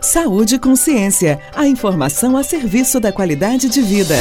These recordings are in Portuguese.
Saúde e Consciência, a informação a serviço da qualidade de vida.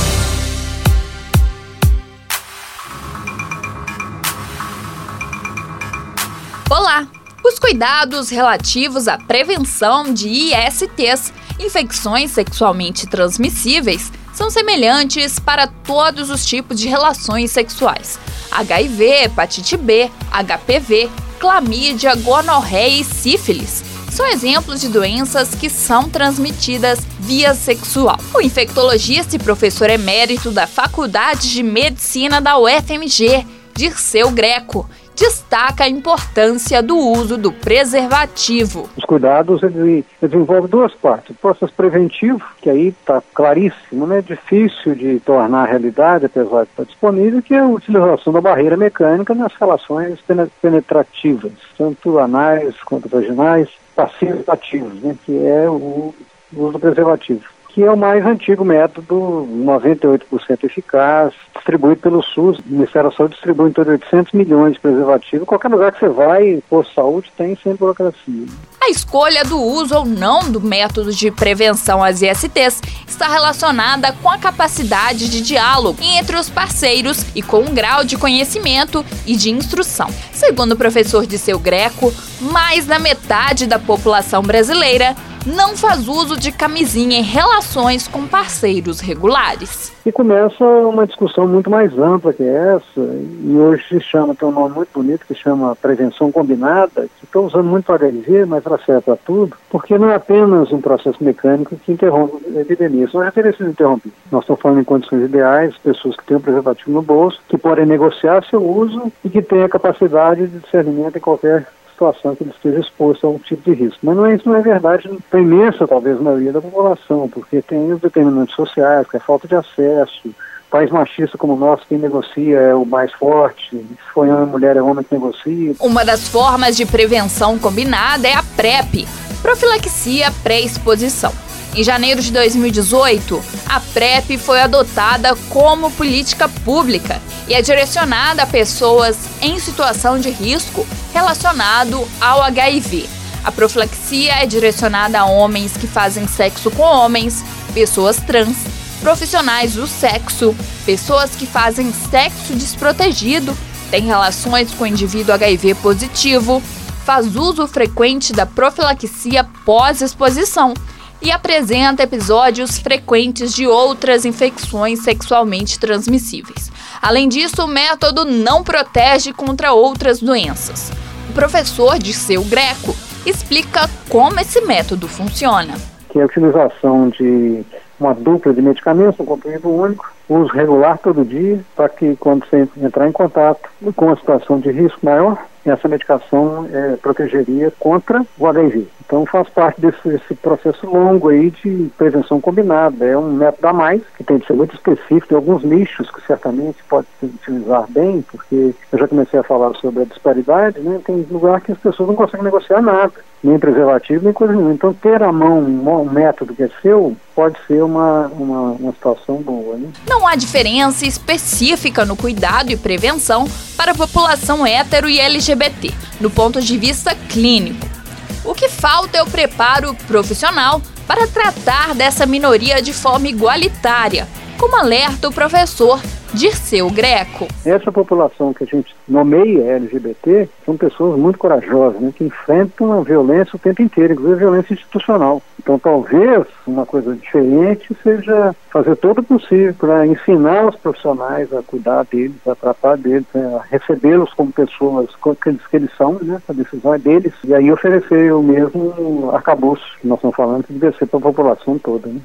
Olá! Os cuidados relativos à prevenção de ISTs, infecções sexualmente transmissíveis, são semelhantes para todos os tipos de relações sexuais. HIV, hepatite B, HPV, clamídia, gonorreia e sífilis são exemplos de doenças que são transmitidas via sexual. O infectologista e professor emérito da Faculdade de Medicina da UFMG, Dirceu Greco, destaca a importância do uso do preservativo. Os cuidados desenvolvem duas partes. O processo preventivo, que aí está claríssimo, né? Difícil de tornar realidade, apesar de estar disponível, que é a utilização da barreira mecânica nas relações penetrativas, tanto anais quanto vaginais, passivos ativos, né? Que é o uso do preservativo, que é o mais antigo método, 98% eficaz, distribuído pelo SUS. O Ministério da Saúde distribui em torno de 800 milhões de preservativos. Qualquer lugar que você vai, posto de saúde, tem sem burocracia. A escolha do uso ou não do método de prevenção às ISTs está relacionada com a capacidade de diálogo entre os parceiros e com o grau de conhecimento e de instrução. Segundo o professor Dirceu Greco, mais da metade da população brasileira não faz uso de camisinha em relações com parceiros regulares. E começa uma discussão muito mais ampla que essa, e hoje se chama, tem um nome muito bonito, que chama prevenção combinada, que estou usando muito para HIV, mas ela serve para tudo, porque não é apenas um processo mecânico que interrompe a epidemia, isso não já teria sido interrompido. Nós estamos falando em condições ideais, pessoas que têm um preservativo no bolso, que podem negociar seu uso e que têm a capacidade de discernimento em qualquer situação que ele esteja exposto a um tipo de risco. Mas isso não é verdade para a imensa, talvez, maioria da população, porque tem os determinantes sociais, que é a falta de acesso. País machista como o nosso, quem negocia é o mais forte. Se for uma mulher, é homem que negocia. Uma das formas de prevenção combinada é a PrEP, profilaxia pré-exposição. Em janeiro de 2018, a PrEP foi adotada como política pública e é direcionada a pessoas em situação de risco relacionado ao HIV. A profilaxia é direcionada a homens que fazem sexo com homens, pessoas trans, profissionais do sexo, pessoas que fazem sexo desprotegido, têm relações com indivíduo HIV positivo, faz uso frequente da profilaxia pós-exposição e apresenta episódios frequentes de outras infecções sexualmente transmissíveis. Além disso, o método não protege contra outras doenças. O professor Dirceu Greco explica como esse método funciona. Que é a utilização de uma dupla de medicamentos, um comprimido único, uso regular todo dia, para que quando você entrar em contato com uma situação de risco maior, essa medicação protegeria contra o HIV. Então faz parte desse processo longo aí de prevenção combinada. É um método a mais, que tem de ser muito específico, tem alguns nichos que certamente pode se utilizar bem, porque eu já comecei a falar sobre a disparidade, né? Tem lugar que as pessoas não conseguem negociar nada, nem preservativo, nem coisa nenhuma. Então ter à mão um método que é seu pode ser uma situação boa, né? Não há diferença específica no cuidado e prevenção para a população hétero e LGBT, no ponto de vista clínico. O que falta é o preparo profissional para tratar dessa minoria de forma igualitária, como alerta o professor Dirceu Greco. Essa população que a gente nomeia LGBT são pessoas muito corajosas, né, que enfrentam a violência o tempo inteiro, inclusive a violência institucional. Então talvez uma coisa diferente seja fazer todo o possível para ensinar os profissionais a cuidar deles, a tratar deles, a recebê-los como pessoas que eles são, né, a decisão é deles, e aí oferecer o mesmo arcabouço que nós estamos falando, que deve ser para a população toda, né?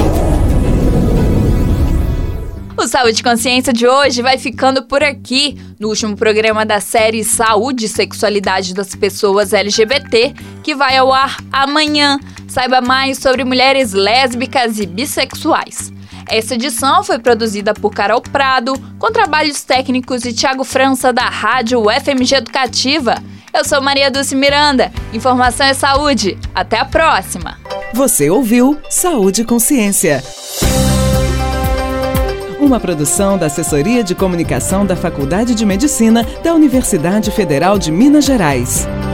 O Saúde e Consciência de hoje vai ficando por aqui, no último programa da série Saúde e Sexualidade das Pessoas LGBT, que vai ao ar amanhã. Saiba mais sobre mulheres lésbicas e bissexuais. Essa edição foi produzida por Carol Prado, com trabalhos técnicos de Thiago França, da Rádio UFMG Educativa. Eu sou Maria Dulce Miranda. Informação é saúde. Até a próxima. Você ouviu Saúde e Consciência. Uma produção da Assessoria de Comunicação da Faculdade de Medicina da Universidade Federal de Minas Gerais.